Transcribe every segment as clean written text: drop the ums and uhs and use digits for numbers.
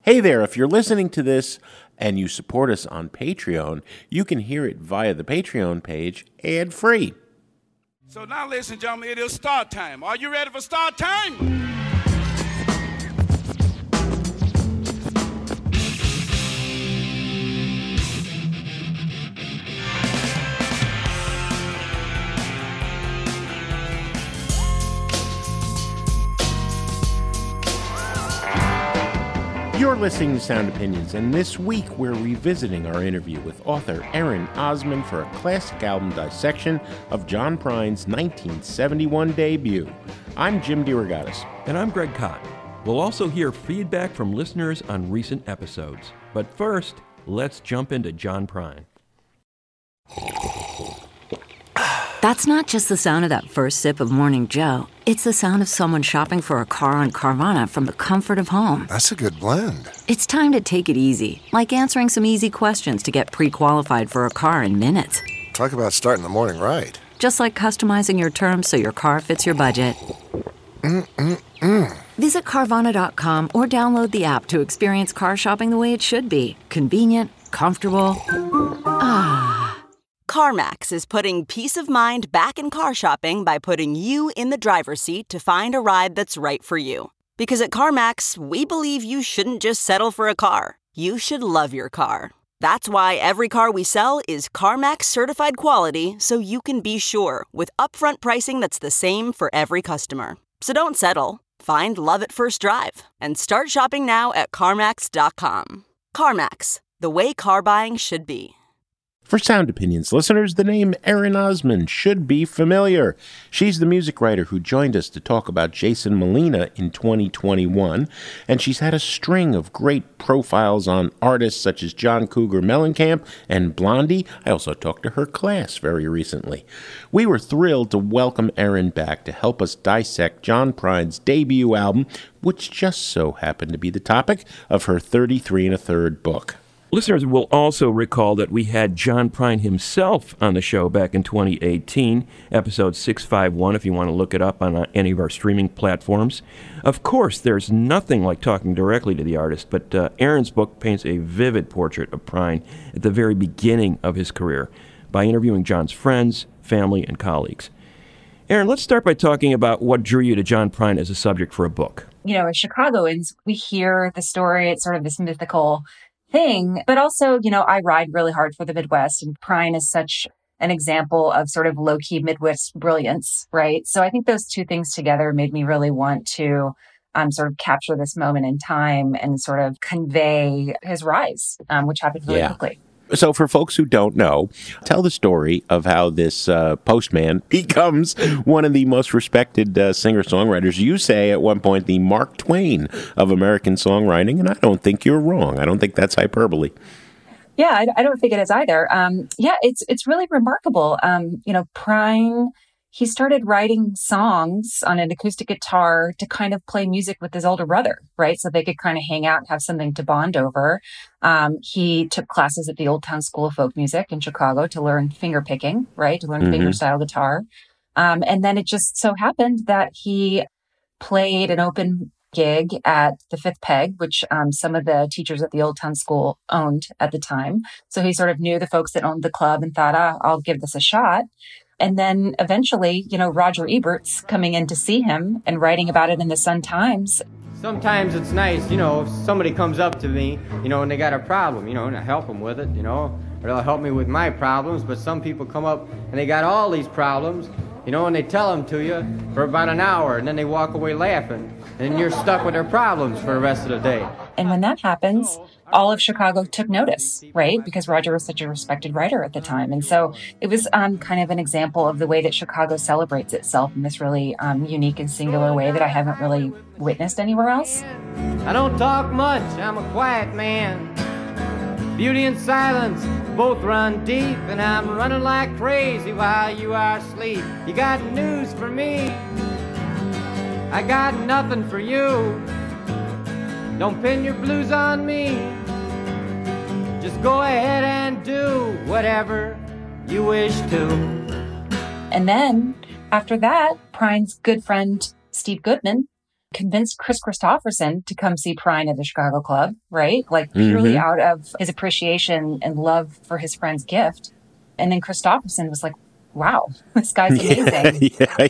Hey there, if you're listening to this and you support us on Patreon, you can hear it via the Patreon page ad-free. So now, ladies and gentlemen, it is start time. Are you ready for start time? You're listening to Sound Opinions, and this week we're revisiting our interview with author Aaron Osman for a classic album dissection of John Prine's 1971 debut. I'm Jim DeRogatis. And I'm Greg Kot. We'll also hear feedback from listeners on recent episodes. But first, let's jump into John Prine. That's not just the sound of that first sip of Morning Joe. It's the sound of someone shopping for a car on Carvana from the comfort of home. That's a good blend. It's time to take it easy, like answering some easy questions to get pre-qualified for a car in minutes. Talk about starting the morning right. Just like customizing your terms so your car fits your budget. Visit Carvana.com or download the app to experience car shopping the way it should be. Convenient, comfortable. CarMax is putting peace of mind back in car shopping by putting you in the driver's seat to find a ride that's right for you. Because at CarMax, we believe you shouldn't just settle for a car. You should love your car. That's why every car we sell is CarMax certified quality, so you can be sure with upfront pricing that's the same for every customer. So don't settle. Find love at first drive and start shopping now at CarMax.com. CarMax, the way car buying should be. For Sound Opinions listeners, the name Aaron Osman should be familiar. She's the music writer who joined us to talk about Jason Molina in 2021, and she's had a string of great profiles on artists such as John Cougar Mellencamp and Blondie. I also talked to her class very recently. We were thrilled to welcome Aaron back to help us dissect John Prine's debut album, which just so happened to be the topic of her 33 1/3 book. Listeners will also recall that we had John Prine himself on the show back in 2018, episode 651, if you want to look it up on any of our streaming platforms. Of course, there's nothing like talking directly to the artist, but Aaron's book paints a vivid portrait of Prine at the very beginning of his career by interviewing John's friends, family, and colleagues. Aaron, let's start by talking about what drew you to John Prine as a subject for a book. You know, as Chicagoans, we hear the story, it's sort of this mythical thing, but also, you know, I ride really hard for the Midwest, and Prine is such an example of sort of low-key Midwest brilliance, right? So I think those two things together made me really want to sort of capture this moment in time and sort of convey his rise, which happened really quickly. So for folks who don't know, tell the story of how this postman becomes one of the most respected singer-songwriters. You say at one point the Mark Twain of American songwriting, and I don't think you're wrong. I don't think that's hyperbole. Yeah, I don't think it is either. It's really remarkable. You know, Prine, he started writing songs on an acoustic guitar to kind of play music with his older brother, right? So they could kind of hang out and have something to bond over. He took classes at the Old Town School of Folk Music in Chicago to learn finger picking, right? To learn fingerstyle guitar. And then it just so happened that he played an open gig at the Fifth Peg, which some of the teachers at the Old Town School owned at the time. So he sort of knew the folks that owned the club and thought, I'll give this a shot. And then eventually, you know, Roger Ebert's coming in to see him and writing about it in the Sun-Times. Sometimes it's nice, you know, if somebody comes up to me, you know, and they got a problem, you know, and I help them with it, you know, or they'll help me with my problems. But some people come up and they got all these problems, you know, and they tell them to you for about an hour, and then they walk away laughing, and you're stuck with their problems for the rest of the day. And when that happens, all of Chicago took notice, right? Because Roger was such a respected writer at the time. And so it was kind of an example of the way that Chicago celebrates itself in this really unique and singular way that I haven't really witnessed anywhere else. I don't talk much, I'm a quiet man. Beauty and silence both run deep, and I'm running like crazy while you are asleep. You got news for me, I got nothing for you. Don't pin your blues on me, just go ahead and do whatever you wish to. And then after that, Prine's good friend Steve Goodman convinced Chris Christopherson to come see Prine at the Chicago Club, right? Like purely out of his appreciation and love for his friend's gift. And then Christopherson was like, wow, this guy's amazing.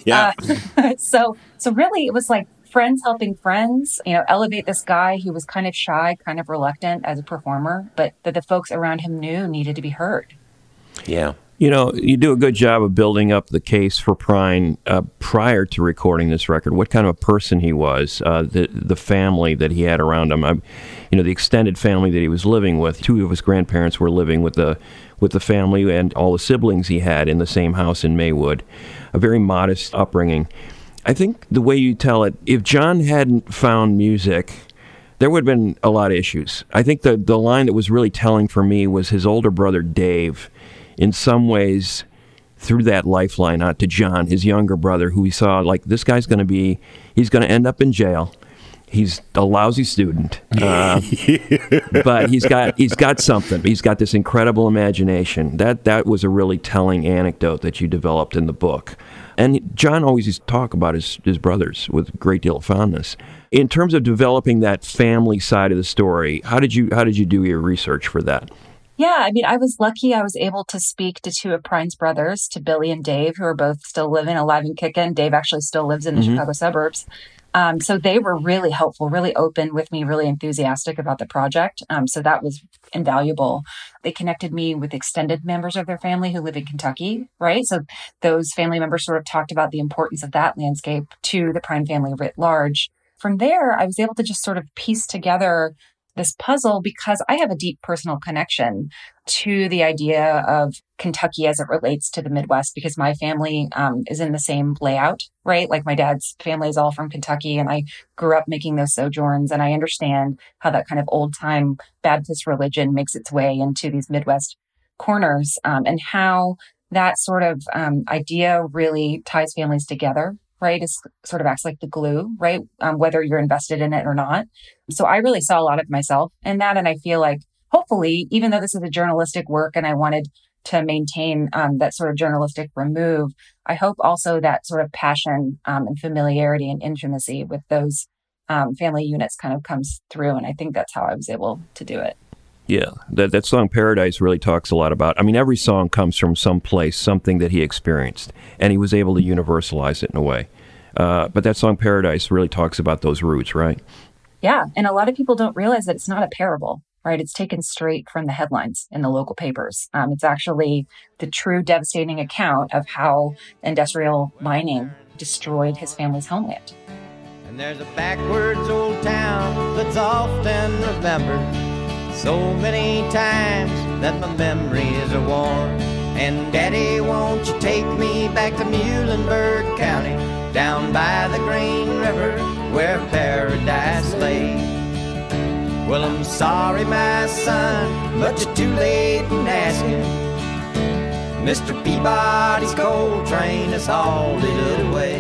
So really it was like friends helping friends, elevate this guy who was kind of shy, kind of reluctant as a performer, but that the folks around him knew needed to be heard. Yeah. You do a good job of building up the case for Prine prior to recording this record. What kind of a person he was, the family that he had around him, the extended family that he was living with. 2 of his grandparents were living with the family and all the siblings he had in the same house in Maywood. A very modest upbringing. I think the way you tell it, if John hadn't found music, there would have been a lot of issues. I think the line that was really telling for me was his older brother, Dave, in some ways threw that lifeline out to John, his younger brother, who he saw like, this guy's he's going to end up in jail. He's a lousy student, but he's got something. He's got this incredible imagination. That was a really telling anecdote that you developed in the book. And John always used to talk about his brothers with a great deal of fondness. In terms of developing that family side of the story, how did you do your research for that? Yeah, I mean, I was lucky I was able to speak to 2 of Prine's brothers, to Billy and Dave, who are both still living, alive and kicking. Dave actually still lives in the Chicago suburbs. So they were really helpful, really open with me, really enthusiastic about the project. So that was invaluable. They connected me with extended members of their family who live in Kentucky, right? So those family members sort of talked about the importance of that landscape to the Prine family writ large. From there, I was able to just sort of piece together this puzzle because I have a deep personal connection to the idea of Kentucky as it relates to the Midwest, because my family is in the same layout, right? Like my dad's family is all from Kentucky, and I grew up making those sojourns, and I understand how that kind of old time Baptist religion makes its way into these Midwest corners, and how that sort of idea really ties families together. Right, it sort of acts like the glue, right? Whether you're invested in it or not. So I really saw a lot of myself in that. And I feel like, hopefully, even though this is a journalistic work and I wanted to maintain that sort of journalistic remove, I hope also that sort of passion and familiarity and intimacy with those family units kind of comes through. And I think that's how I was able to do it. Yeah, that song Paradise really talks a lot about, every song comes from some place, something that he experienced, and he was able to universalize it in a way. But that song Paradise really talks about those roots, right? Yeah, and a lot of people don't realize that it's not a parable, right? It's taken straight from the headlines in the local papers. It's actually the true devastating account of how industrial mining destroyed his family's homeland. And there's a backwards old town that's often remembered so many times that my memories are worn. And Daddy, won't you take me back to Muhlenberg County, down by the Green River where paradise lay? Well, I'm sorry, my son, but you're too late in asking. Mr. Peabody's coal train has hauled it away.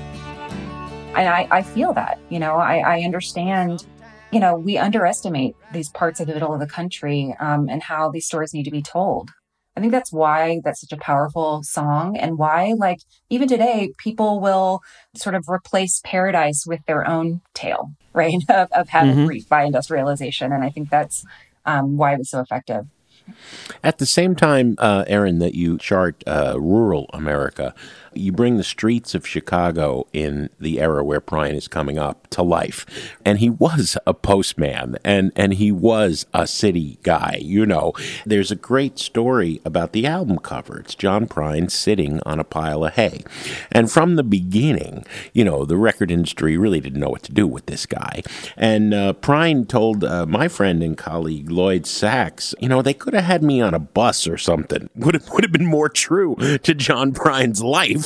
And I feel that, I understand. We underestimate these parts of the middle of the country and how these stories need to be told. I think that's why that's such a powerful song, and why, like, even today, people will sort of replace Paradise with their own tale, right, of having grief by industrialization. And I think that's why it was so effective. At the same time, Erin, that you chart rural America, you bring the streets of Chicago in the era where Prine is coming up to life. And he was a postman, and he was a city guy. There's a great story about the album cover. It's John Prine sitting on a pile of hay. And from the beginning, the record industry really didn't know what to do with this guy. And Prine told my friend and colleague Lloyd Sachs, they could have had me on a bus or something. Would have been more true to John Prine's life.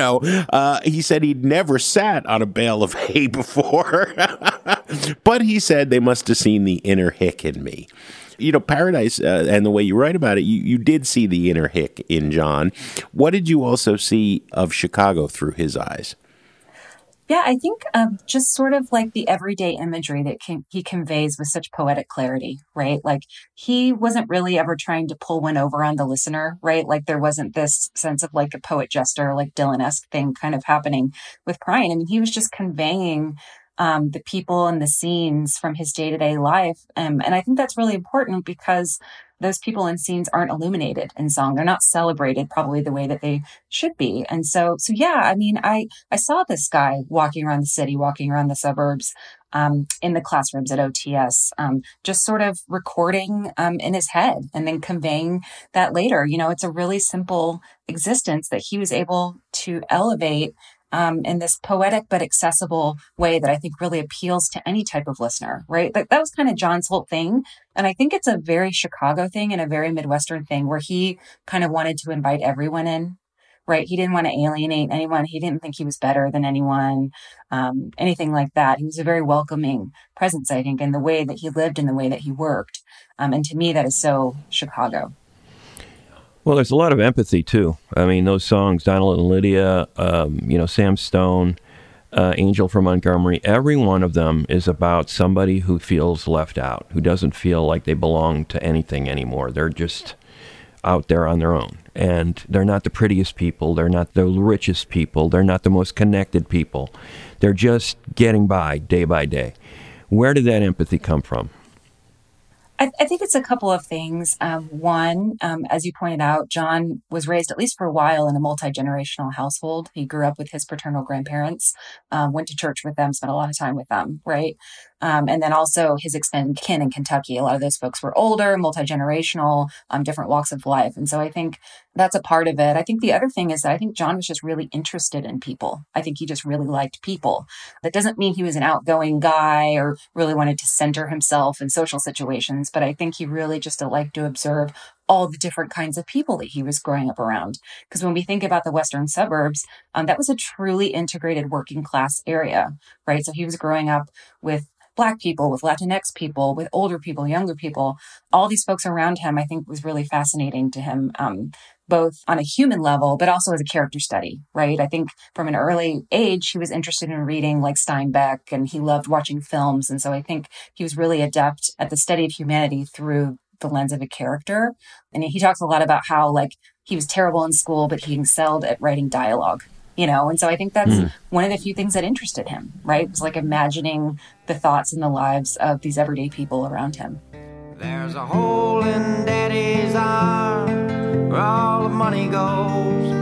He said he'd never sat on a bale of hay before, but he said they must have seen the inner hick in me. Paradise and the way you write about it, you did see the inner hick in John. What did you also see of Chicago through his eyes? Yeah, I think just sort of like the everyday imagery that he conveys with such poetic clarity, right? Like he wasn't really ever trying to pull one over on the listener, right? Like there wasn't this sense of like a poet jester, like Dylan-esque thing kind of happening with Prine. I mean, he was just conveying the people and the scenes from his day-to-day life. And I think that's really important because those people and scenes aren't illuminated in song. They're not celebrated probably the way that they should be. And so yeah, I mean, I saw this guy walking around the city, walking around the suburbs, in the classrooms at OTS, just sort of recording in his head and then conveying that later. You know, it's a really simple existence that he was able to elevate in this poetic but accessible way that I think really appeals to any type of listener, right? That was kind of John's whole thing. And I think it's a very Chicago thing and a very Midwestern thing where he kind of wanted to invite everyone in, right? He didn't want to alienate anyone. He didn't think he was better than anyone, anything like that. He was a very welcoming presence, I think, in the way that he lived and the way that he worked. And to me, that is so Chicago. Well, there's a lot of empathy, too. I mean, those songs, Donald and Lydia, Sam Stone, Angel from Montgomery, every one of them is about somebody who feels left out, who doesn't feel like they belong to anything anymore. They're just out there on their own. And they're not the prettiest people. They're not the richest people. They're not the most connected people. They're just getting by day by day. Where did that empathy come from? I think it's a couple of things. One, as you pointed out, John was raised, at least for a while, in a multi-generational household. He grew up with his paternal grandparents, went to church with them, spent a lot of time with them, right? And then also his extended kin in Kentucky. A lot of those folks were older, multi-generational, different walks of life. And so I think that's a part of it. I think the other thing is that I think John was just really interested in people. I think he just really liked people. That doesn't mean he was an outgoing guy or really wanted to center himself in social situations, but I think he really just liked to observe all the different kinds of people that he was growing up around. Because when we think about the Western suburbs, that was a truly integrated working class area, right? So he was growing up with Black people, with Latinx people, with older people, younger people. All these folks around him, I think, was really fascinating to him, both on a human level, but also as a character study, right? I think from an early age, he was interested in reading like Steinbeck, and he loved watching films. And so I think he was really adept at the study of humanity through the lens of a character. And he talks a lot about how like he was terrible in school, but he excelled at writing dialogue. And so I think that's one of the few things that interested him, right? It was like imagining the thoughts and the lives of these everyday people around him. There's a hole in Daddy's arm where all the money goes.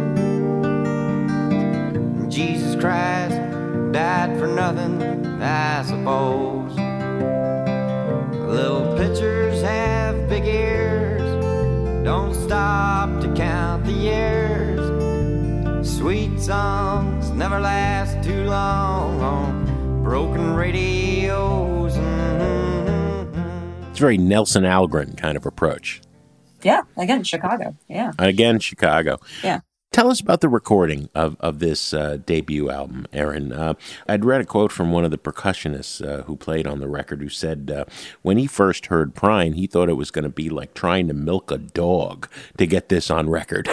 Jesus Christ died for nothing, I suppose. Little pitchers have big ears, don't stop to count the years. Sweet songs never last too long on broken radios. It's a very Nelson Algren kind of approach. Yeah, again, Chicago. Yeah. Again, Chicago. Yeah. Tell us about the recording of this debut album, Erin. I'd read a quote from one of the percussionists who played on the record who said when he first heard Prine, he thought it was going to be like trying to milk a dog to get this on record.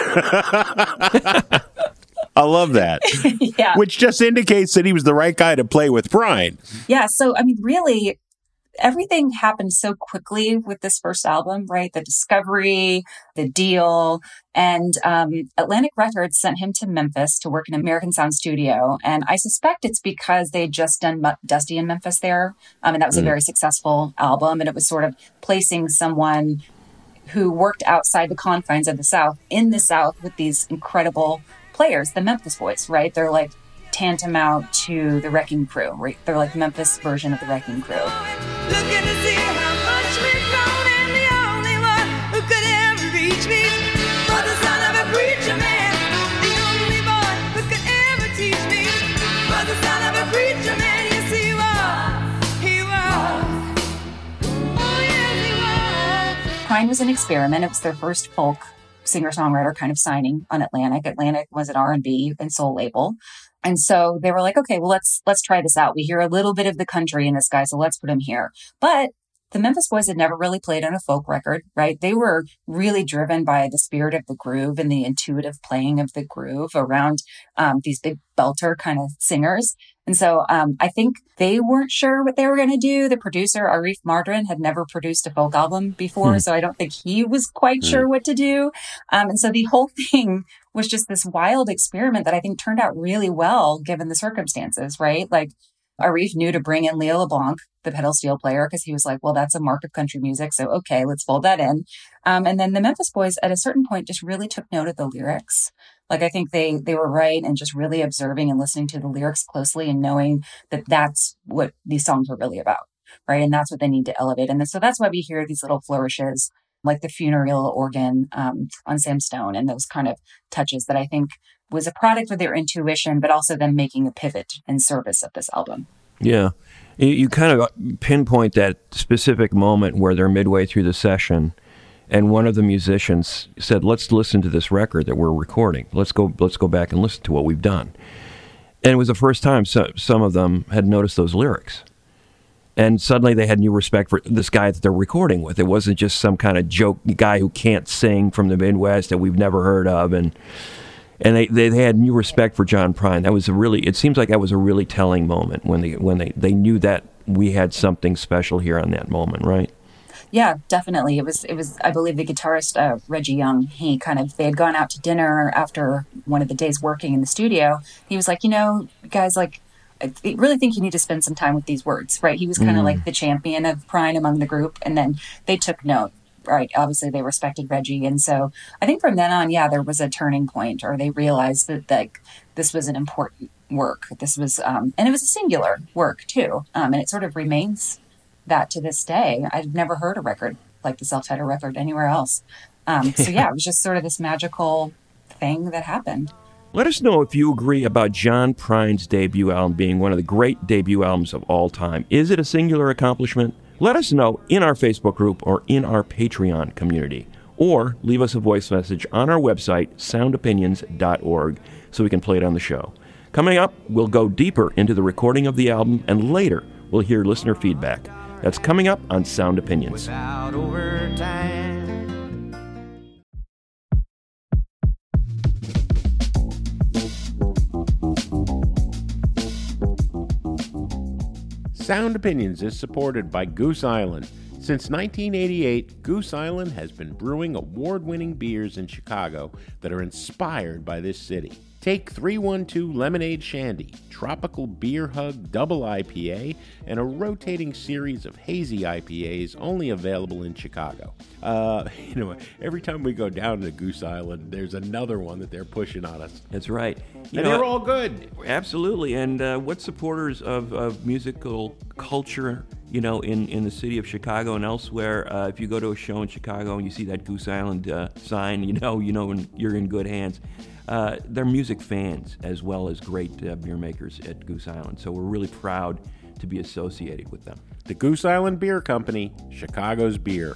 I love that. Yeah. Which just indicates that he was the right guy to play with Prine. Yeah. So, I mean, really, everything happened so quickly with this first album, right? The discovery, the deal, and Atlantic Records sent him to Memphis to work in American Sound Studio. And I suspect it's because they had just done Dusty in Memphis there. And that was a very successful album. And it was sort of placing someone who worked outside the confines of the South in the South with these incredible players, the Memphis Boys, right? They're like tantamount to the Wrecking Crew, right? They're like the Memphis version of the Wrecking Crew. Looking to see how much we've grown, and the only one who could ever reach me was the son of a preacher man. The only boy who could ever teach me was the son of a preacher man. Yes, he was. He was. Oh, yes, he was. Prine was an experiment. It was their first folk singer-songwriter kind of signing on Atlantic. Atlantic was an R&B and soul label. And so they were like, okay, well, let's try this out. We hear a little bit of the country in this guy, so let's put him here. But the Memphis Boys had never really played on a folk record, right? They were really driven by the spirit of the groove and the intuitive playing of the groove around these big belter kind of singers. And so I think they weren't sure what they were going to do. The producer, Arif Mardrin, had never produced a folk album before, so I don't think he was quite sure what to do. And so the whole thing was just this wild experiment that I think turned out really well given the circumstances, right? Like Arif knew to bring in Leo LeBlanc, the pedal steel player, because he was like, well, that's a mark of country music. So, okay, let's fold that in. And then the Memphis Boys at a certain point just really took note of the lyrics. Like, I think they were right and just really observing and listening to the lyrics closely and knowing that that's what these songs were really about, right? And that's what they need to elevate. And so that's why we hear these little flourishes, like the funeral organ on Sam Stone and those kind of touches that I think was a product of their intuition, but also them making a pivot in service of this album. Yeah. You kind of pinpoint that specific moment where they're midway through the session and one of the musicians said, let's listen to this record that we're recording. Let's go back and listen to what we've done. And it was the first time some of them had noticed those lyrics. And suddenly they had new respect for this guy that they're recording with. It wasn't just some kind of joke guy who can't sing from the Midwest that we've never heard of. And they had new respect for John Prine. It seems like that was a really telling moment when they knew that we had something special here on that moment, right? Yeah, definitely. It was. I believe the guitarist Reggie Young. They had gone out to dinner after one of the days working in the studio. He was like, guys, like, I really think you need to spend some time with these words, right? He was kind of like the champion of Prine among the group, and then they took note, right? Obviously, they respected Reggie, and so I think from then on, there was a turning point, or they realized that this was an important work. This was, and it was a singular work too, and it sort of remains that to this day. I've never heard a record like the self-titled record anywhere else. It was just sort of this magical thing that happened. Let us know if you agree about John Prine's debut album being one of the great debut albums of all time. Is it a singular accomplishment? Let us know in our Facebook group or in our Patreon community. Or leave us a voice message on our website, soundopinions.org, so we can play it on the show. Coming up, we'll go deeper into the recording of the album, and later we'll hear listener feedback. That's coming up on Sound Opinions. Without overtime. Sound Opinions is supported by Goose Island. Since 1988, Goose Island has been brewing award-winning beers in Chicago that are inspired by this city. Take 312 Lemonade Shandy, Tropical Beer Hug Double IPA, and a rotating series of hazy IPAs only available in Chicago. Every time we go down to Goose Island, there's another one that they're pushing on us. That's right. They're all good. Absolutely. And what supporters of musical culture, in the city of Chicago and elsewhere, if you go to a show in Chicago and you see that Goose Island sign, when you're in good hands. They're music fans as well as great beer makers at Goose Island. So we're really proud to be associated with them. The Goose Island Beer Company, Chicago's beer.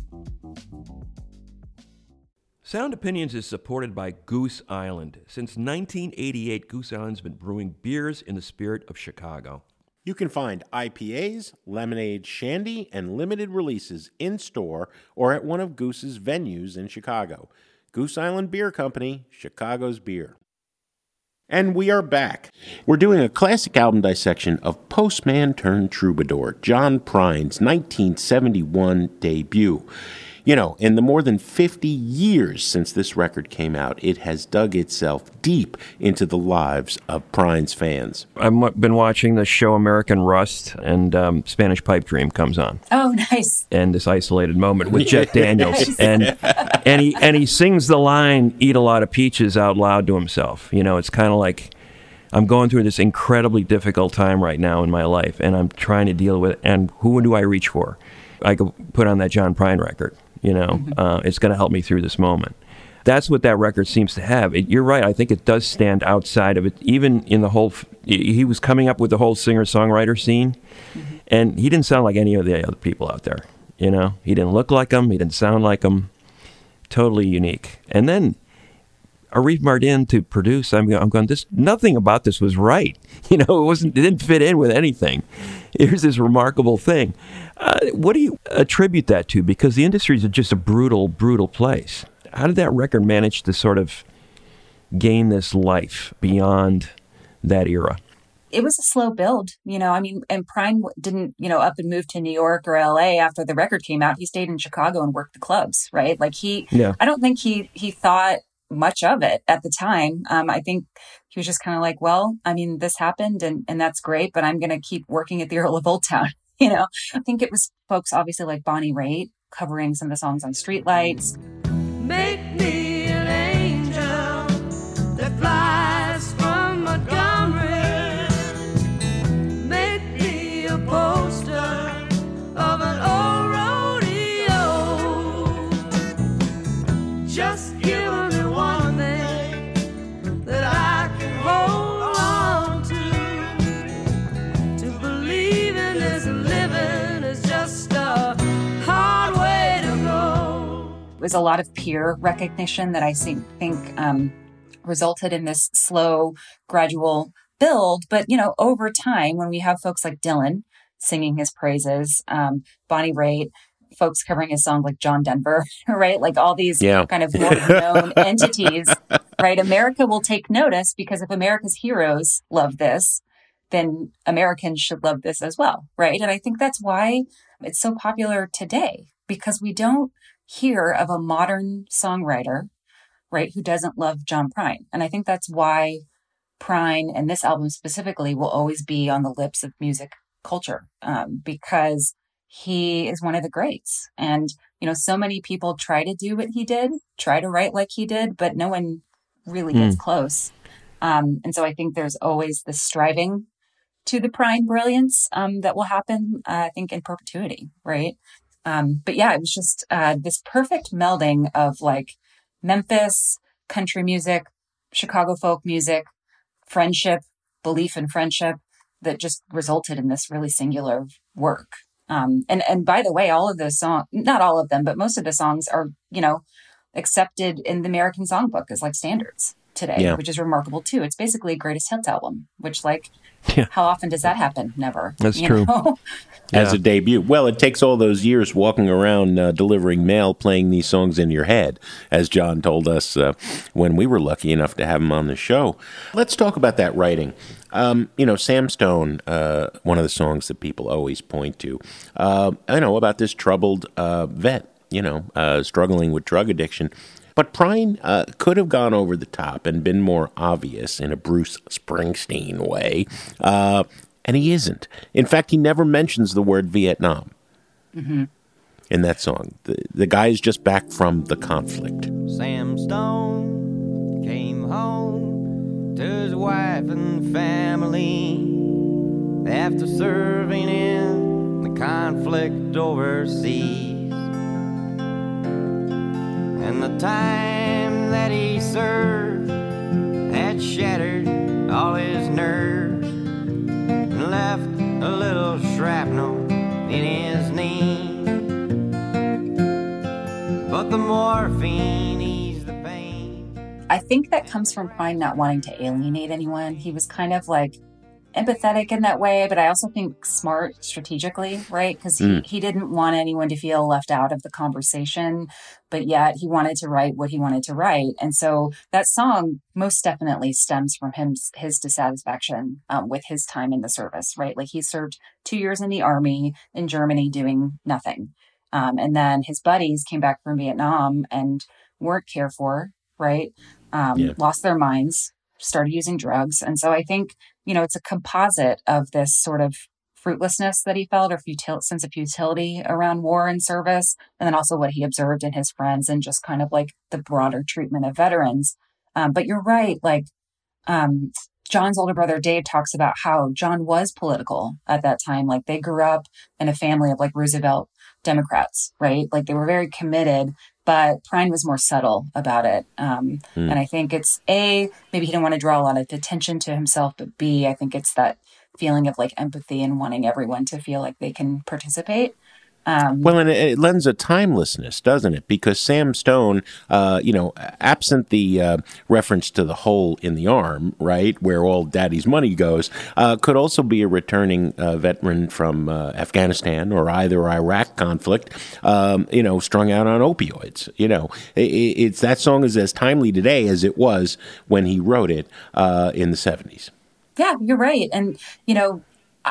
Sound Opinions is supported by Goose Island. Since 1988, Goose Island's been brewing beers in the spirit of Chicago. You can find IPAs, lemonade, shandy, and limited releases in-store or at one of Goose's venues in Chicago. Goose Island Beer Company, Chicago's beer. And we are back. We're doing a classic album dissection of Postman turned Troubadour, John Prine's 1971 debut. In the more than 50 years since this record came out, it has dug itself deep into the lives of Prine's fans. I've been watching the show American Rust, and Spanish Pipe Dream comes on. Oh, nice. And this isolated moment with Jeff Daniels. Nice. and he sings the line, "Eat a lot of peaches," out loud to himself. It's kind of like, I'm going through this incredibly difficult time right now in my life, and I'm trying to deal with it. And who do I reach for? I could put on that John Prine record. It's going to help me through this moment. That's what that record seems to have. You're right. I think it does stand outside of it. Even in the whole, he was coming up with the whole singer-songwriter scene, and he didn't sound like any of the other people out there. He didn't look like them. He didn't sound like them. Totally unique. And then Arif Mardin to produce. I'm going. Nothing about this was right. It didn't fit in with anything. Here's this remarkable thing. What do you attribute that to? Because the industry is just a brutal, brutal place. How did that record manage to sort of gain this life beyond that era? It was a slow build, and Prine didn't, up and move to New York or LA after the record came out. He stayed in Chicago and worked the clubs, right? Like I don't think he thought much of it at the time. I think he was just kind of like, well, I mean, this happened and that's great, but I'm going to keep working at the Earl of Old Town. You know, I think it was folks obviously like Bonnie Raitt covering some of the songs on Streetlights. Make me an angel that flies from Montgomery. Make me a poster of an old rodeo. Just give me one thing that I can hold on to believe in this living is just a hard way to go. It was a lot of peer recognition that I think resulted in this slow, gradual build. But, you know, over time, when we have folks like Dylan singing his praises, Bonnie Raitt, folks covering his song like John Denver, right? Like all these kind of more known entities, right? America will take notice because if America's heroes love this, then Americans should love this as well, right? And I think that's why it's so popular today, because we don't hear of a modern songwriter, right, who doesn't love John Prine. And I think that's why Prine and this album specifically will always be on the lips of music culture, because he is one of the greats. And, you know, so many people try to do what he did, try to write like he did, but no one really gets close. And so I think there's always this striving to the Prine brilliance that will happen, I think, in perpetuity, right? But yeah, it was just this perfect melding of like Memphis, country music, Chicago folk music, friendship, belief in friendship that just resulted in this really singular work. And by the way, all of those songs, not all of them, but most of the songs are, you know, accepted in the American Songbook as like standards today, which is remarkable too. It's basically a greatest hits album, which like, how often does that happen? Never. That's true. As a debut. Well, it takes all those years walking around delivering mail, playing these songs in your head, as John told us when we were lucky enough to have him on the show. Let's talk about that writing. You know, Sam Stone, one of the songs that people always point to, I know about this troubled vet, you know, struggling with drug addiction. But Prine could have gone over the top and been more obvious in a Bruce Springsteen way, and he isn't. In fact, he never mentions the word Vietnam in that song. The guy is just back from the conflict. Sam Stone came home to his wife and family after serving in the conflict overseas. And the time that he served had shattered all his nerves and left a little shrapnel in his knee. But the morphine eased the pain. I think that comes from Prine not wanting to alienate anyone. He was kind of like empathetic in that way, but I also think smart strategically, right? Because he didn't want anyone to feel left out of the conversation, but yet he wanted to write what he wanted to write. And so that song most definitely stems from his dissatisfaction with his time in the service, right? Like he served 2 years in the army in Germany doing nothing. And then his buddies came back from Vietnam and weren't cared for, right? Lost their minds, started using drugs. And so I think, you know, it's a composite of this sort of fruitlessness that he felt or sense of futility around war and service. And then also what he observed in his friends and just kind of like the broader treatment of veterans. But you're right. Like, John's older brother, Dave, talks about how John was political at that time. Like they grew up in a family of like Roosevelt Democrats, right? Like they were very committed, but Prine was more subtle about it. And I think it's maybe he didn't want to draw a lot of attention to himself, but B, I think it's that feeling of like empathy and wanting everyone to feel like they can participate. Well, and it lends a timelessness, doesn't it? Because Sam Stone, you know, absent the reference to the hole in the arm, right, where all daddy's money goes, could also be a returning veteran from Afghanistan or either Iraq conflict, you know, strung out on opioids. You know, it's that song is as timely today as it was when he wrote it in the 70s. Yeah, you're right. And, you know,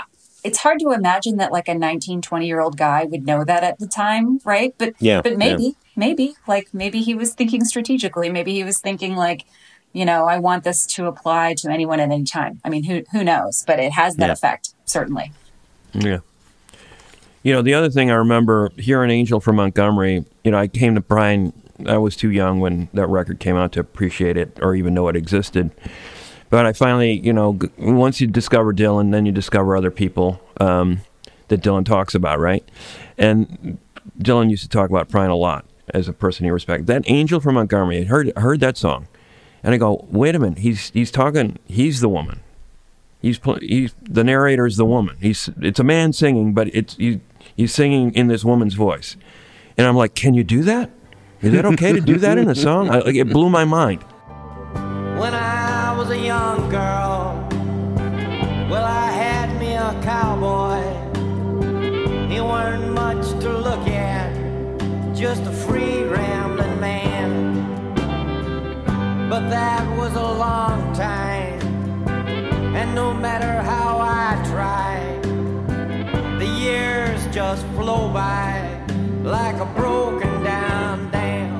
it's hard to imagine that like a 19, 20-year-old guy would know that at the time, right? But maybe he was thinking strategically. Maybe he was thinking like, I want this to apply to anyone at any time. I mean, who knows? But it has that effect, certainly. Yeah. The other thing I remember, hearing Angel from Montgomery, I came to Brian, I was too young when that record came out to appreciate it or even know it existed. But I finally, once you discover Dylan, then you discover other people that Dylan talks about, right? And Dylan used to talk about Brian a lot as a person he respected. That Angel from Montgomery, I heard that song. And I go, wait a minute, he's talking, he's the woman. He's the narrator is the woman. It's a man singing, but he's singing in this woman's voice. And I'm like, can you do that? Is that okay to do that in a song? It blew my mind. When I was a young girl, well, I had me a cowboy. He weren't much to look at, just a free rambling man. But that was a long time, and no matter how I try, the years just flow by like a broken down dam.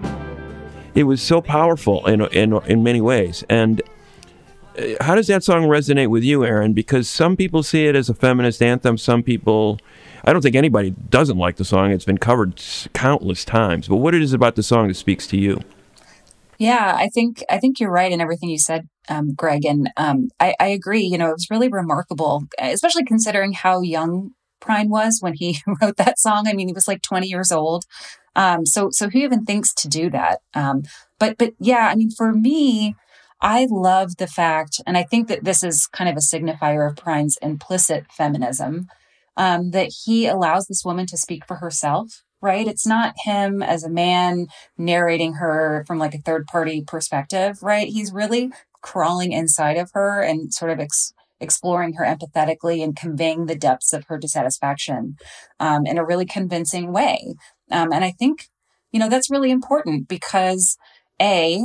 It was so powerful in many ways. And how does that song resonate with you, Aaron? Because some people see it as a feminist anthem. Some people, I don't think anybody doesn't like the song. It's been covered countless times. But what it is about the song that speaks to you? Yeah, I think you're right in everything you said, Greg. And I agree. It was really remarkable, especially considering how young Prine was when he wrote that song. I mean, he was like 20 years old. So who even thinks to do that? But yeah, I mean, for me, I love the fact, and I think that this is kind of a signifier of Prine's implicit feminism, that he allows this woman to speak for herself, right? It's not him as a man narrating her from like a third party perspective, right? He's really crawling inside of her and sort of exploring her empathetically and conveying the depths of her dissatisfaction in a really convincing way. And I think, that's really important because he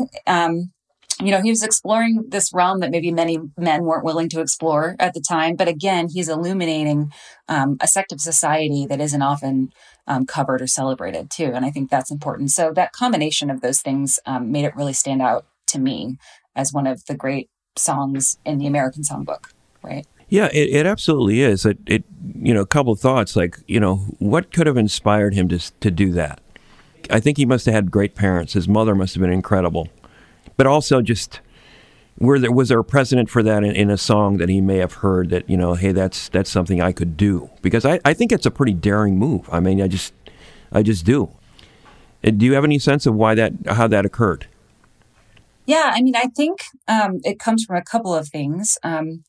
was exploring this realm that maybe many men weren't willing to explore at the time. But again, he's illuminating a sect of society that isn't often covered or celebrated too. And I think that's important. So that combination of those things made it really stand out to me as one of the great songs in the American Songbook, right? Yeah, it absolutely is. A couple of thoughts, like, what could have inspired him to do that? I think he must have had great parents. His mother must have been incredible. But also just, was there a precedent for that in a song that he may have heard that, hey, that's something I could do? Because I think it's a pretty daring move. I mean, I just do. Do you have any sense of how that occurred? Yeah, I mean, I think it comes from a couple of things.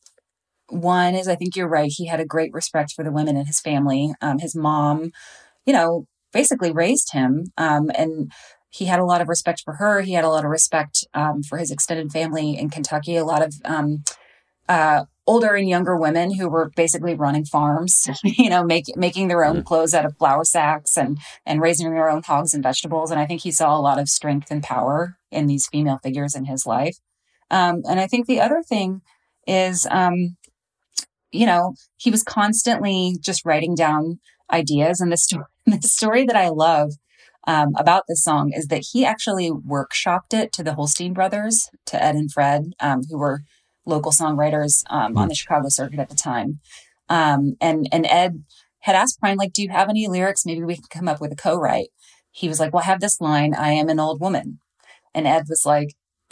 One is, I think you're right. He had a great respect for the women in his family. His mom, basically raised him. And he had a lot of respect for her. He had a lot of respect for his extended family in Kentucky. A lot of older and younger women who were basically running farms, making their own clothes out of flour sacks and raising their own hogs and vegetables. And I think he saw a lot of strength and power in these female figures in his life. And I think the other thing is, he was constantly just writing down ideas. And the story that I love about this song is that he actually workshopped it to the Holstein brothers, to Ed and Fred, who were local songwriters on the Chicago circuit at the time. And Ed had asked Prine, like, do you have any lyrics? Maybe we can come up with a co-write. He was like, well, I have this line, I am an old woman. And Ed was like,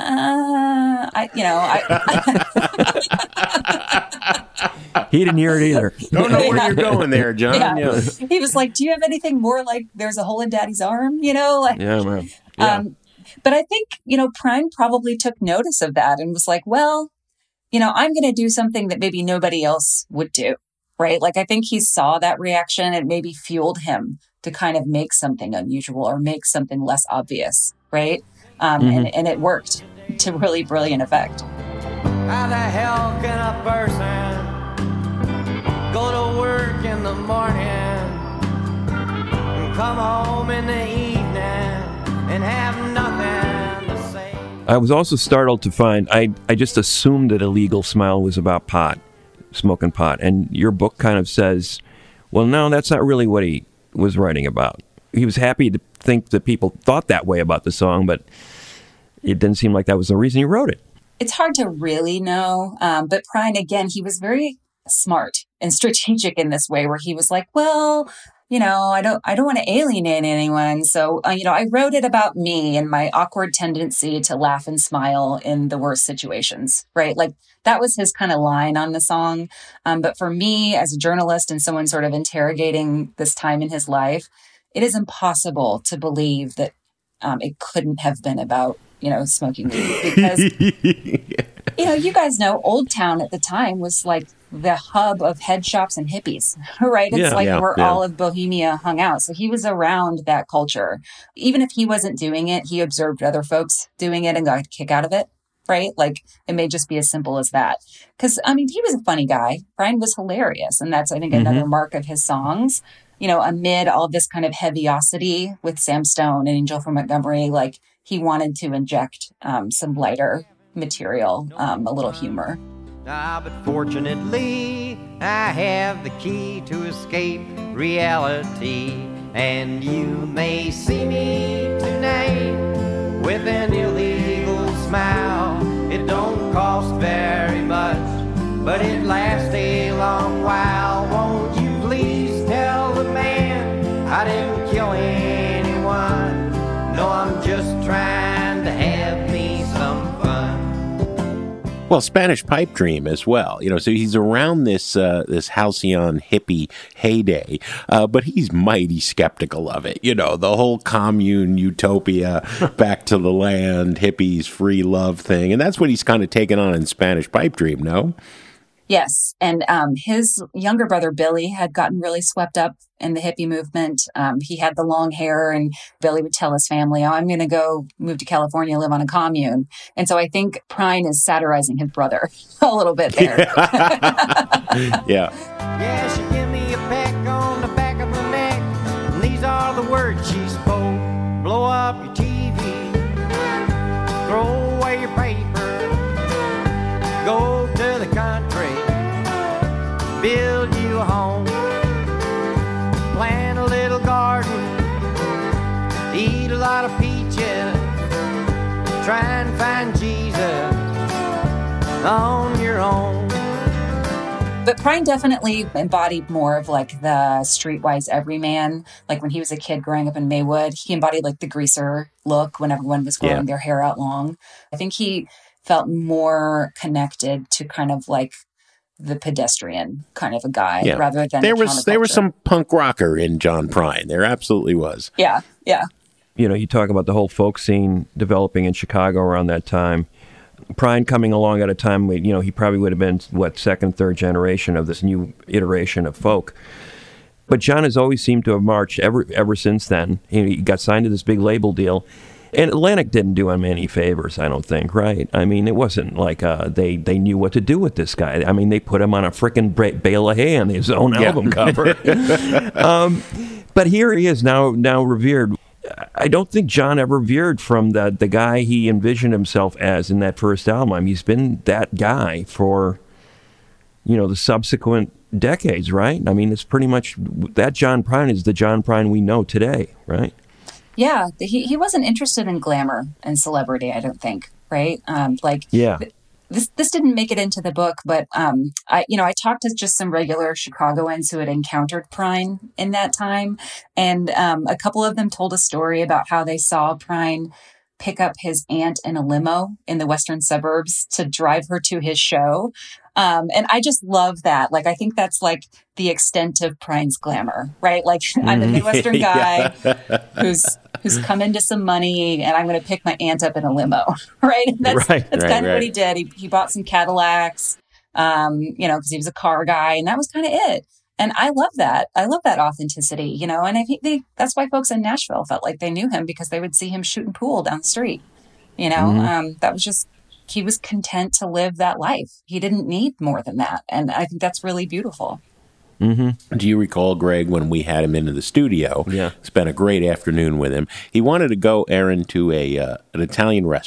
He didn't hear it either. Don't know where you're going there, John. Yeah. He was like, do you have anything more like there's a hole in daddy's arm? Yeah, man. Yeah. But I think, Prine probably took notice of that and was like, well, I'm going to do something that maybe nobody else would do, right? Like, I think he saw that reaction and maybe fueled him to kind of make something unusual or make something less obvious, right? And it worked to really brilliant effect. How the hell can a person go to work in the morning and come home in the evening and have nothing to say? I was also startled to find, I just assumed that Illegal Smile was about pot. smoking pot. And your book kind of says, well, no, that's not really what he was writing about. He was happy to think that people thought that way about the song, but it didn't seem like that was the reason he wrote it. It's hard to really know. But Prine, again, he was very smart and strategic in this way where he was like, well, I don't want to alienate anyone. So, I wrote it about me and my awkward tendency to laugh and smile in the worst situations, right? Like that was his kind of line on the song. But for me as a journalist and someone sort of interrogating this time in his life, it is impossible to believe that it couldn't have been about, smoking weed because, you guys know Old Town at the time was like the hub of head shops and hippies, right? It's where all of Bohemia hung out. So he was around that culture. Even if he wasn't doing it, he observed other folks doing it and got a kick out of it, right? Like it may just be as simple as that. Because, he was a funny guy. Prine was hilarious. And that's, I think, another mark of his songs. Amid all this kind of heaviosity with Sam Stone and Angel from Montgomery, like he wanted to inject some lighter material, a little humor. But fortunately, I have the key to escape reality. And you may see me tonight with an illegal smile. It don't cost very much, but it lasts a long while. Won't you please tell the man I didn't kill anyone? No, I'm just trying to have me some fun. Well, Spanish Pipe Dream as well. So he's around this halcyon hippie heyday, but he's mighty skeptical of it. The whole commune utopia, back to the land, hippies, free love thing. And that's what he's kind of taken on in Spanish Pipe Dream, no? Yes. And his younger brother, Billy, had gotten really swept up in the hippie movement. He had the long hair, and Billy would tell his family, I'm going to go move to California, live on a commune. And so I think Prine is satirizing his brother a little bit there. Yeah, she give me a peck on the back of the neck. And these are the words she spoke. Blow up your TV. Throw away your paper. Go to the country, build you a home, plant a little garden, eat a lot of peaches, try and find Jesus on your own. But Prine definitely embodied more of like the streetwise everyman. Like when he was a kid growing up in Maywood, he embodied like the greaser look when everyone was growing their hair out long. I think he felt more connected to kind of like the pedestrian kind of a guy rather than there was some punk rocker in John Prine. There absolutely was. Yeah. You talk about the whole folk scene developing in Chicago around that time. Prine coming along at a time when, he probably would have been, second, third generation of this new iteration of folk. But John has always seemed to have marched ever since then. He got signed to this big label deal. And Atlantic didn't do him any favors, I don't think, right? It wasn't like they knew what to do with this guy. They put him on a frickin' bale of hay on his own album cover. But here he is now revered. I don't think John ever veered from the guy he envisioned himself as in that first album. He's been that guy for, the subsequent decades, right? It's pretty much that John Prine is the John Prine we know today, right? Yeah, he wasn't interested in glamour and celebrity, I don't think, right? This didn't make it into the book, but I talked to just some regular Chicagoans who had encountered Prine in that time, and a couple of them told a story about how they saw Prine pick up his aunt in a limo in the western suburbs to drive her to his show. And I just love that. Like, I think that's like the extent of Prine's glamour, right? Like, I'm the Midwestern guy who's come into some money, and I'm going to pick my aunt up in a limo, right? And that's kind of what he did. He bought some Cadillacs, because he was a car guy, and that was kind of it. And I love that. I love that authenticity, and I think that's why folks in Nashville felt like they knew him, because they would see him shooting pool down the street, that was just, he was content to live that life. He didn't need more than that. And I think that's really beautiful. Mm-hmm. Do you recall, Greg, when we had him into the studio? Yeah. Spent a great afternoon with him. He wanted to go, Aaron, to an Italian restaurant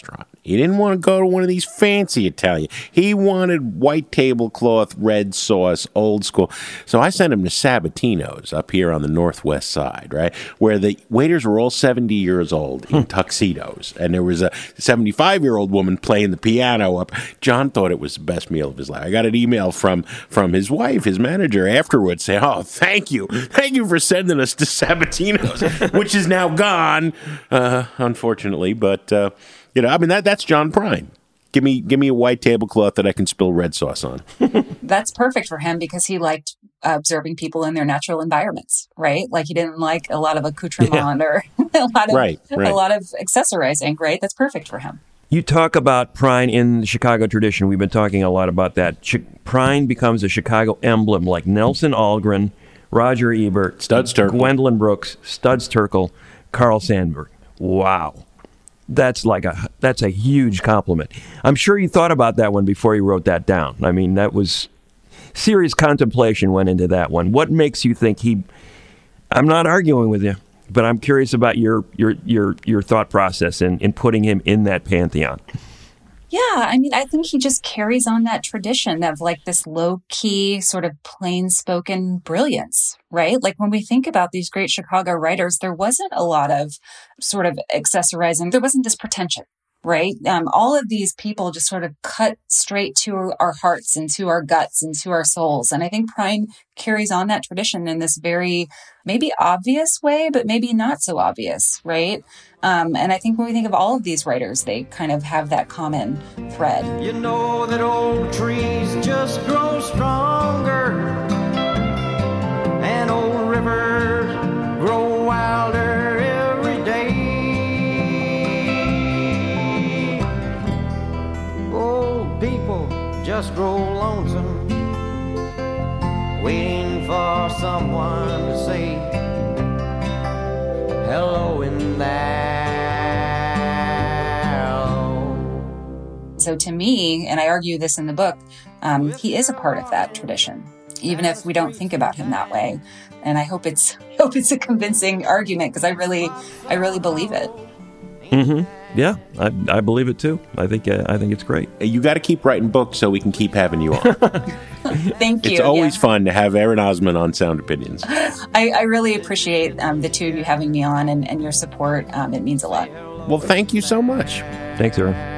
He didn't want to go to one of these fancy Italian. He wanted white tablecloth, red sauce, old school. So I sent him to Sabatino's up here on the northwest side, right, where the waiters were all 70 years old in tuxedos. And there was a 75-year-old woman playing the piano up. John thought it was the best meal of his life. I got an email from his wife, his manager, afterwards saying, "Oh, thank you for sending us to Sabatino's," which is now gone, unfortunately. But I mean that's John Prine. Give me a white tablecloth that I can spill red sauce on. That's perfect for him because he liked observing people in their natural environments, right? Like he didn't like a lot of accoutrement or a lot of accessorizing, right? That's perfect for him. You talk about Prine in the Chicago tradition. We've been talking a lot about that. Prine becomes a Chicago emblem like Nelson Algren, Roger Ebert, Studs Terkel, Gwendolyn Brooks, Studs Terkel, Carl Sandburg. Wow. That's a huge compliment. I'm sure you thought about that one before you wrote that down. I mean, that was serious contemplation went into that one. What makes you think I'm not arguing with you, but I'm curious about your thought process in putting him in that pantheon. Yeah, I mean, I think he just carries on that tradition of like this low-key, sort of plain-spoken brilliance, right? Like when we think about these great Chicago writers, there wasn't a lot of sort of accessorizing. There wasn't this pretension, right? All of these people just sort of cut straight to our hearts and to our guts and to our souls. And I think Prine carries on that tradition in this very maybe obvious way, but maybe not so obvious, right? And I think when we think of all of these writers, they kind of have that common thread. You know that old trees just grow stronger, and old rivers grow wilder every day. Old people just grow lonesome, waiting for someone to say hello in there. So to me, and I argue this in the book, he is a part of that tradition, even if we don't think about him that way. And I hope it's a convincing argument because I really believe it. Mm-hmm. Yeah, I believe it too. I think it's great. You got to keep writing books so we can keep having you on. Thank you. It's always fun to have Erin Osmond on Sound Opinions. I really appreciate the two of you having me on and your support. It means a lot. Well, thank you so much. Thanks, Erin.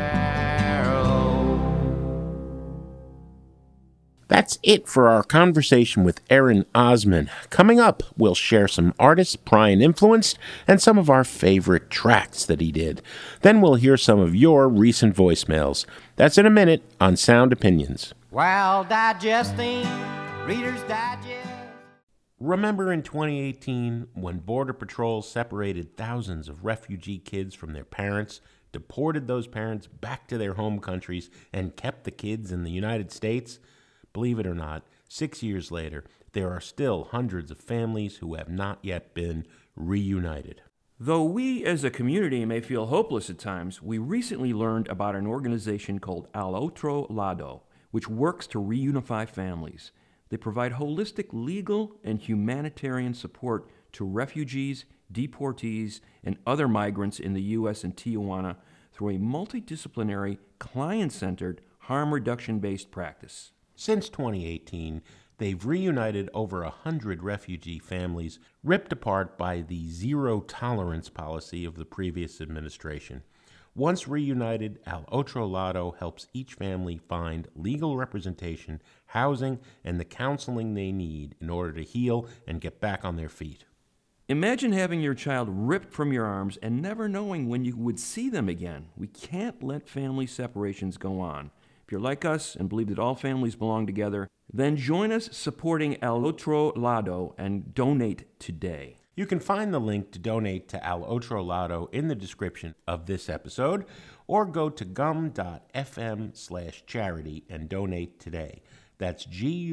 That's it for our conversation with Erin Osmond. Coming up, we'll share some artists Prine influenced and some of our favorite tracks that he did. Then we'll hear some of your recent voicemails. That's in a minute on Sound Opinions. While digesting Reader's Digest. Remember in 2018 when Border Patrol separated thousands of refugee kids from their parents, deported those parents back to their home countries, and kept the kids in the United States? Believe it or not, 6 years later, there are still hundreds of families who have not yet been reunited. Though we as a community may feel hopeless at times, we recently learned about an organization called All'Otro Lado, which works to reunify families. They provide holistic legal and humanitarian support to refugees, deportees, and other migrants in the U.S. and Tijuana through a multidisciplinary, client-centered, harm reduction-based practice. Since 2018, they've reunited over 100 refugee families ripped apart by the zero-tolerance policy of the previous administration. Once reunited, All'Otro Lado helps each family find legal representation, housing, and the counseling they need in order to heal and get back on their feet. Imagine having your child ripped from your arms and never knowing when you would see them again. We can't let family separations go on. If you're like us and believe that all families belong together, then join us supporting All'Otro Lado and donate today. You can find the link to donate to All'Otro Lado in the description of this episode, or go to gum.fm/charity and donate today. That's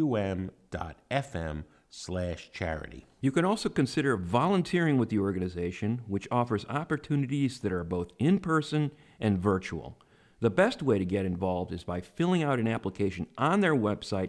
gum.fm/charity. You can also consider volunteering with the organization, which offers opportunities that are both in-person and virtual. The best way to get involved is by filling out an application on their website,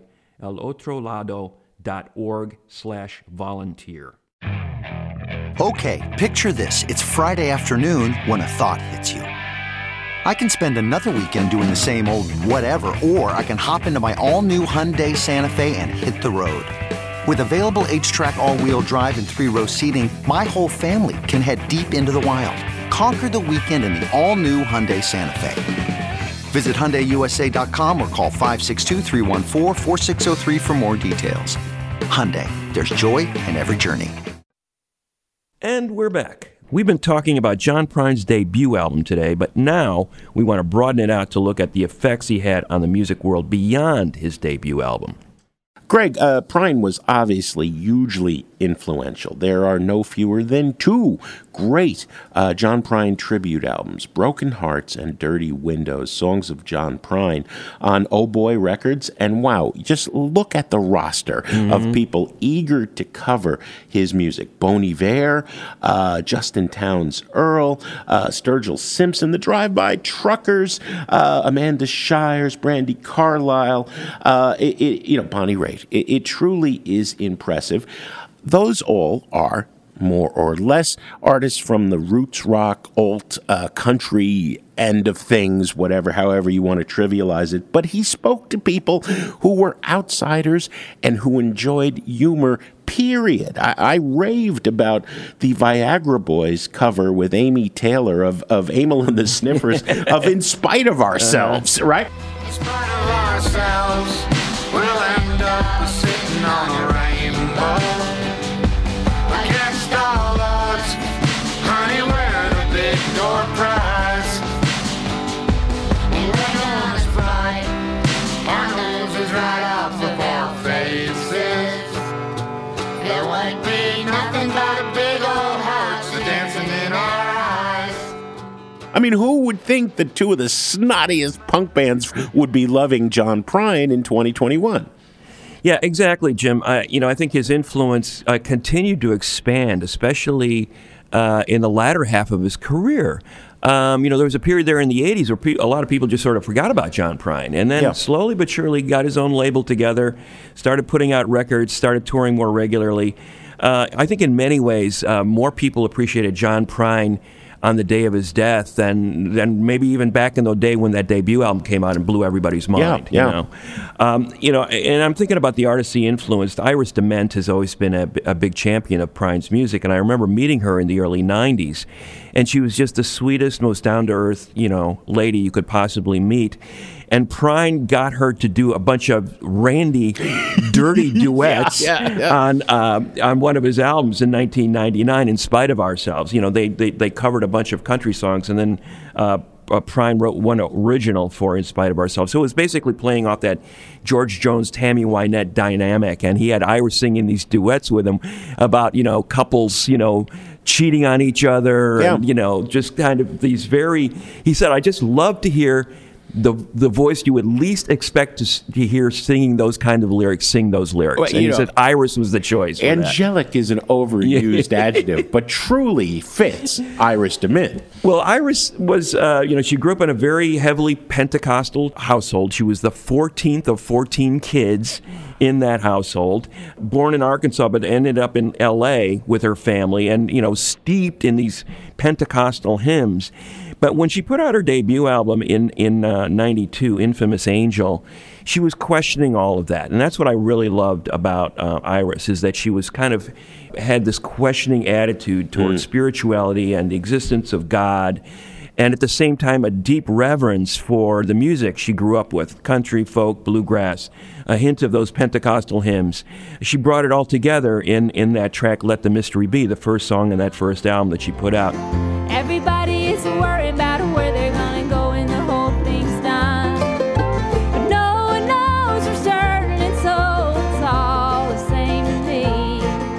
allotrolado.org/volunteer. Okay, picture this. It's Friday afternoon when a thought hits you. I can spend another weekend doing the same old whatever, or I can hop into my all-new Hyundai Santa Fe and hit the road. With available H-Track all-wheel drive and 3-row seating, my whole family can head deep into the wild. Conquer the weekend in the all-new Hyundai Santa Fe. Visit HyundaiUSA.com or call 562-314-4603 for more details. Hyundai, there's joy in every journey. And we're back. We've been talking about John Prine's debut album today, but now we want to broaden it out to look at the effects he had on the music world beyond his debut album. Greg, Prine was obviously hugely influential. There are no fewer than 2 great John Prine tribute albums, Broken Hearts and Dirty Windows, songs of John Prine on Oh Boy Records. And wow, just look at the roster of people eager to cover his music. Bon Iver, Justin Townes Earl, Sturgill Simpson, the Drive-By Truckers, Amanda Shires, Brandi Carlile, Bonnie Raitt. It truly is impressive. Those all are more or less artists from the roots rock, alt, country end of things, however you want to trivialize it. But he spoke to people who were outsiders and who enjoyed humor, period. I raved about the Viagra Boys cover with Amy Taylor of Amyl and the Sniffers of In Spite of Ourselves, right? In spite of ourselves, we'll end up sitting on a rainbow. Against all odds, honey, we're the big door prize. Winners pride, and losers right off of our faces. There won't be nothing but a big old hearts dancing in our eyes. I mean, who would think that 2 of the snottiest punk bands would be loving John Prine in 2021? Yeah, exactly, Jim. I think his influence continued to expand, especially in the latter half of his career. There was a period there in the 80s where a lot of people just sort of forgot about John Prine, and then slowly but surely got his own label together, started putting out records, started touring more regularly. I think in many ways, more people appreciated John Prine on the day of his death than maybe even back in the day when that debut album came out and blew everybody's mind. And I'm thinking about the artists he influenced. Iris DeMent has always been a big champion of Prine's music, and I remember meeting her in the early 90s, and she was just the sweetest, most down-to-earth, lady you could possibly meet. And Prine got her to do a bunch of randy, dirty duets on one of his albums in 1999, In Spite of Ourselves. They covered a bunch of country songs, and then Prine wrote one original for In Spite of Ourselves. So it was basically playing off that George Jones, Tammy Wynette dynamic, and he had Iris singing these duets with him about, couples, cheating on each other, and, just kind of these he said, I just love to hear the voice you would least expect to hear singing those kind of lyrics, sing those lyrics. Well, and he said Iris was the choice for angelic that. Is an overused adjective, but truly fits Iris DeMent. Well, Iris was, she grew up in a very heavily Pentecostal household. She was the 14th of 14 kids in that household, born in Arkansas, but ended up in L.A. with her family and, steeped in these Pentecostal hymns. But when she put out her debut album in 92, Infamous Angel, she was questioning all of that. And that's what I really loved about Iris, is that she was had this questioning attitude towards spirituality and the existence of God, and at the same time a deep reverence for the music she grew up with, country, folk, bluegrass, a hint of those Pentecostal hymns. She brought it all together in that track, Let the Mystery Be, the first song in that first album that she put out. Everybody is worried about where they're gonna go and the whole thing's done. But no one knows for certain, and so it's all the same to me.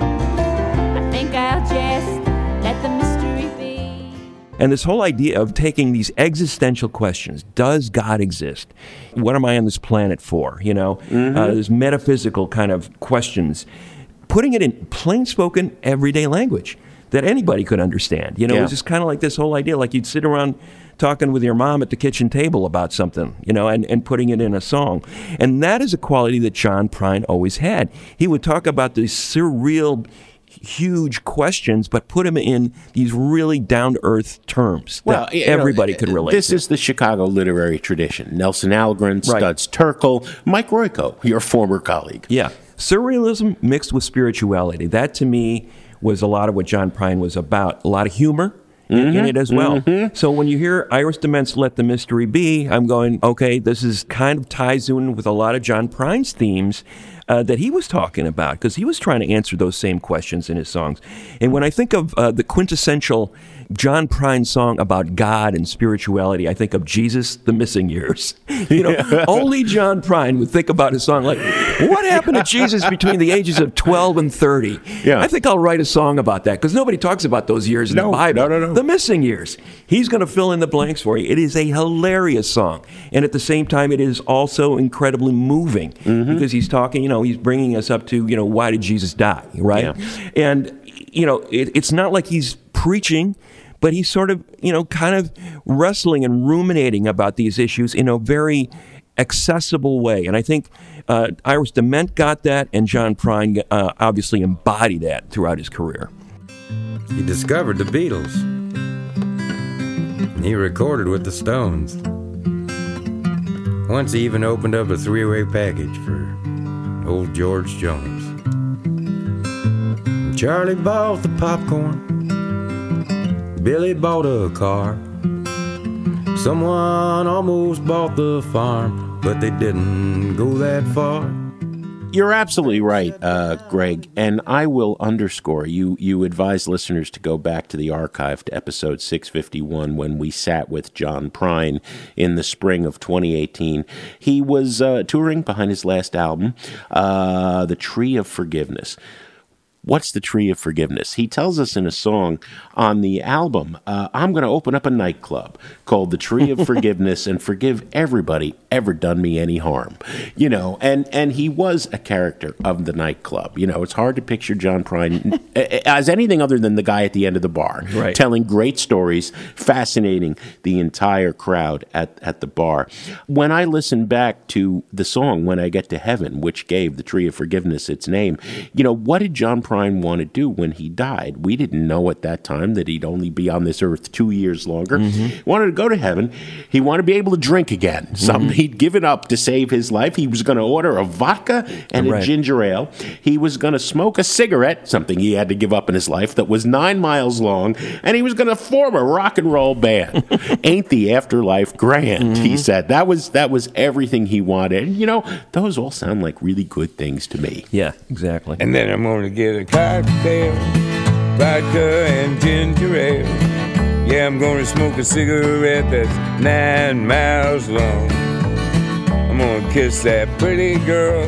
I think I'll just let the mystery be. And this whole idea of taking these existential questions, does God exist? What am I on this planet for? These metaphysical kind of questions, putting it in plain-spoken, everyday language that anybody could understand. It was just kind of like this whole idea, like you'd sit around talking with your mom at the kitchen table about something, and putting it in a song. And that is a quality that John Prine always had. He would talk about these surreal huge questions, but put them in these really down-to-earth terms that everybody could relate This to. is the Chicago literary tradition. Nelson Algren, Studs Terkel, Mike Royko, your former colleague. Yeah. Surrealism mixed with spirituality. That, to me, was a lot of what John Prine was about. A lot of humor in it as well. So when you hear Iris DeMent's Let the Mystery Be, I'm going, okay, this is kind of ties in with a lot of John Prine's themes that he was talking about, because he was trying to answer those same questions in his songs. And when I think of the quintessential John Prine song about God and spirituality, I think of Jesus, the Missing Years. Only John Prine would think about a song like, what happened to Jesus between the ages of 12 and 30? Yeah. I think I'll write a song about that, because nobody talks about those years in the Bible. No. The missing years. He's going to fill in the blanks for you. It is a hilarious song. And at the same time, it is also incredibly moving, because he's talking, he's bringing us up to, why did Jesus die, right? Yeah. And, it's not like he's preaching, but he's sort of, kind of wrestling and ruminating about these issues in a very accessible way. And I think Iris DeMent got that, and John Prine obviously embodied that throughout his career. He discovered the Beatles. He recorded with the Stones. Once he even opened up a 3-way package for old George Jones. Charlie bought the popcorn. Billy bought a car. Someone almost bought the farm, but they didn't go that far. You're absolutely right, Greg, and I will underscore, you advise listeners to go back to the archive to episode 651 when we sat with John Prine in the spring of 2018. He was touring behind his last album, The Tree of Forgiveness. What's the Tree of Forgiveness? He tells us in a song on the album, I'm going to open up a nightclub called The Tree of Forgiveness and forgive everybody ever done me any harm. And he was a character of the nightclub. It's hard to picture John Prine as anything other than the guy at the end of the bar, right, telling great stories, fascinating the entire crowd at the bar. When I listen back to the song, When I Get to Heaven, which gave The Tree of Forgiveness its name, what did John Prine want to do when he died? We didn't know at that time that he'd only be on this earth 2 years longer. He wanted to go to heaven. He wanted to be able to drink again. Something he'd given up to save his life. He was going to order a vodka and a ginger ale. He was going to smoke a cigarette, something he had to give up in his life, that was 9 miles long, and he was going to form a rock and roll band. Ain't the afterlife grand, he said. That was everything he wanted. And, those all sound like really good things to me. Yeah, exactly. And then I'm going to get a cocktail, vodka and ginger ale. Yeah, I'm going to smoke a cigarette that's 9 miles long. I'm going to kiss that pretty girl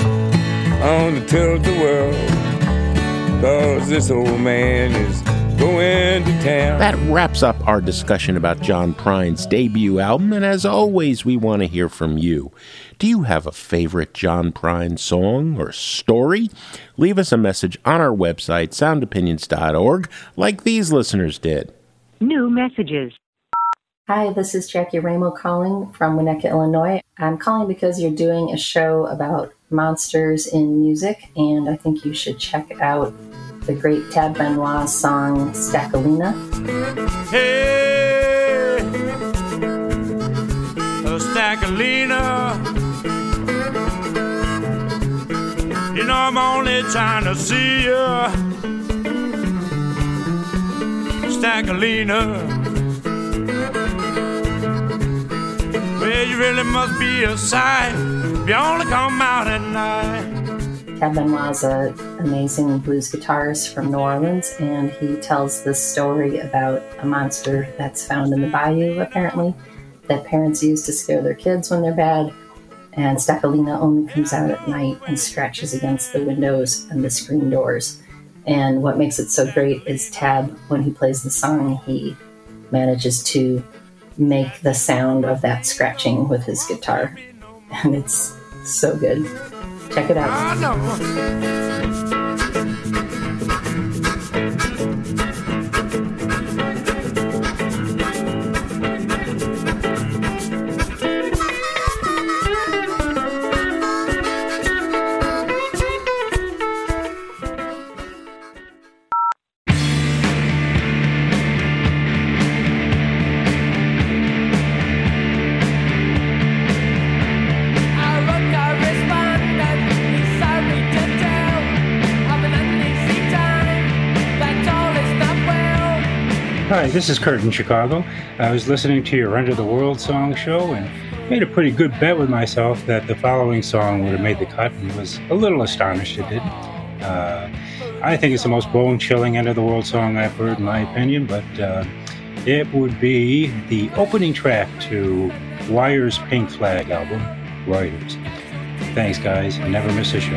on the tilt-a-whirl, 'cause this old man is going to town. That wraps up our discussion about John Prine's debut album, and as always, we want to hear from you. Do you have a favorite John Prine song or story? Leave us a message on our website, soundopinions.org, like these listeners did. New messages. Hi, this is Jackie Ramo calling from Winnetka, Illinois. I'm calling because you're doing a show about monsters in music, and I think you should check out the great Tab Benoit's song, Stackalina. Hey, Stackalina. I'm only trying to see you, Stackalina. Well, you really must be a sight if you only come out at night. Tab Benoit's an amazing blues guitarist from New Orleans, and he tells this story about a monster that's found in the bayou, apparently, that parents use to scare their kids when they're bad. And Stackalina only comes out at night and scratches against the windows and the screen doors. And what makes it so great is Tab, when he plays the song, he manages to make the sound of that scratching with his guitar. And it's so good. Check it out. Hi, this is Kurt in Chicago. I was listening to your Under the World song show and made a pretty good bet with myself that the following song would have made the cut, and was a little astonished it didn't. I think it's the most bone-chilling End of the World song I've heard, in my opinion, but it would be the opening track to Wire's Pink Flag album, Reuters. Thanks, guys. Never miss a show.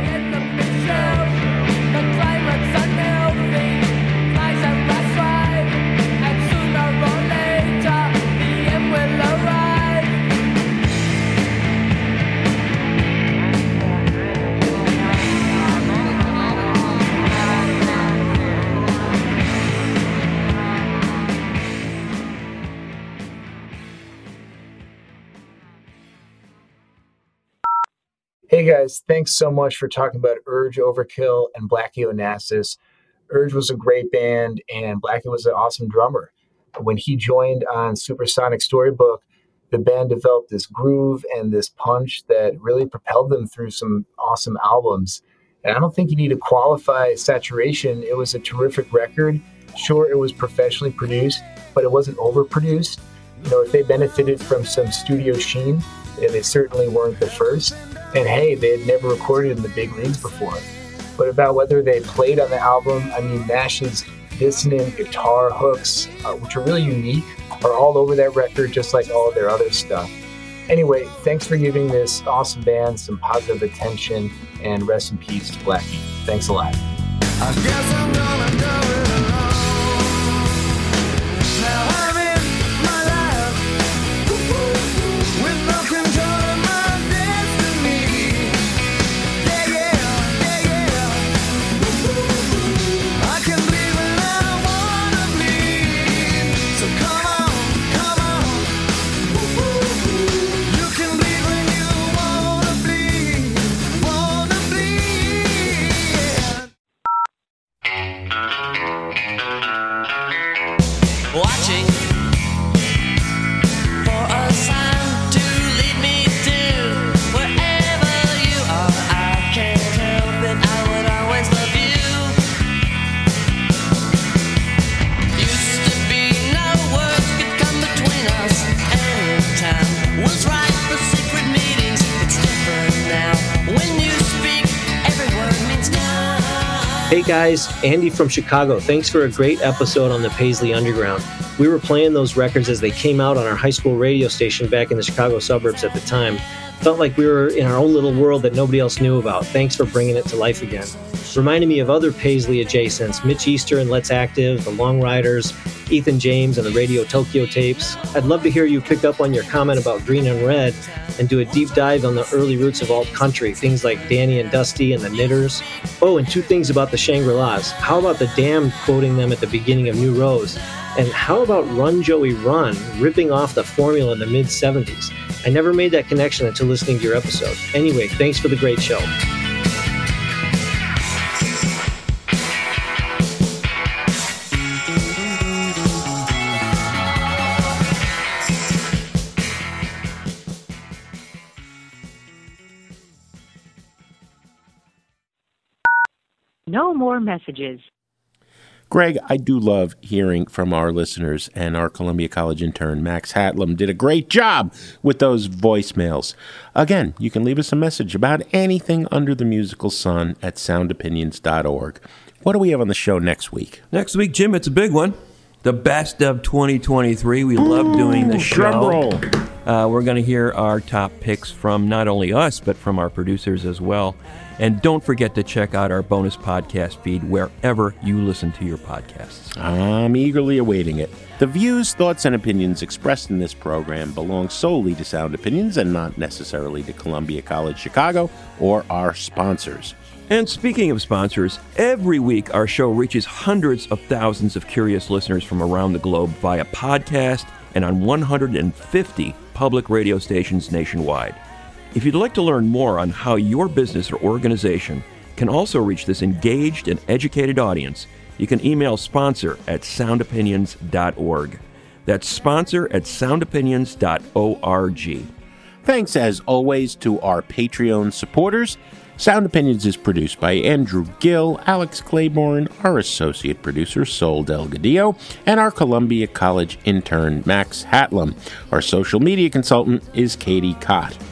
Hey guys, thanks so much for talking about Urge Overkill and Blackie Onassis. Urge was a great band and Blackie was an awesome drummer. When he joined on Supersonic Storybook, the band developed this groove and this punch that really propelled them through some awesome albums. And I don't think you need to qualify Saturation. It was a terrific record. Sure, it was professionally produced, but it wasn't overproduced. You know, if they benefited from some studio sheen, they certainly weren't the first. And hey, they had never recorded in the big leagues before. But about whether they played on the album, I mean, Nash's dissonant guitar hooks, which are really unique, are all over that record, just like all of their other stuff. Anyway, thanks for giving this awesome band some positive attention, and rest in peace to Blackie. Thanks a lot. I guess I'm gonna go it alone. Now I'm in my life with no control of my destiny. Yeah, yeah, yeah, yeah. I can bleed when I wanna bleed. So come on, come on. You can bleed when you wanna bleed, wanna bleed. Watching for a sign to lead me to wherever you are. I can't help it, I would always love you. Used to be no words could come between us. Anytime was right for secret meetings. It's different now. When you speak, every word means no. Hey guys, Andy from Chicago. Thanks for a great episode on the Paisley Underground. We were playing those records as they came out on our high school radio station back in the Chicago suburbs at the time. Felt like we were in our own little world that nobody else knew about. Thanks for bringing it to life again. Reminded me of other Paisley adjacents, Mitch Easter and Let's Active, the Long Riders, Ethan James and the Radio Tokyo tapes. I'd love to hear you pick up on your comment about Green and Red and do a deep dive on the early roots of alt country, things like Danny and Dusty and the Knitters. Oh, and two things about the Shangri-Las. How about the Damned quoting them at the beginning of New Rose? And how about Run Joey Run, ripping off the formula in the mid-'70s? I never made that connection until listening to your episode. Anyway, thanks for the great show. No more messages. Greg, I do love hearing from our listeners, and our Columbia College intern, Max Hatlam, did a great job with those voicemails. Again, you can leave us a message about anything under the musical sun at soundopinions.org. What do we have on the show next week? Next week, Jim, it's a big one. The best of 2023. We love doing the show. Drum roll. We're going to hear our top picks from not only us, but from our producers as well. And don't forget to check out our bonus podcast feed wherever you listen to your podcasts. I'm eagerly awaiting it. The views, thoughts, and opinions expressed in this program belong solely to Sound Opinions and not necessarily to Columbia College Chicago or our sponsors. And speaking of sponsors, every week our show reaches hundreds of thousands of curious listeners from around the globe via podcast and on 150 public radio stations nationwide. If you'd like to learn more on how your business or organization can also reach this engaged and educated audience, you can email sponsor@soundopinions.org. That's sponsor@soundopinions.org. Thanks, as always, to our Patreon supporters. Sound Opinions is produced by Andrew Gill, Alex Claiborne, our associate producer, Sol Delgadillo, and our Columbia College intern, Max Hatlam. Our social media consultant is Katie Cott.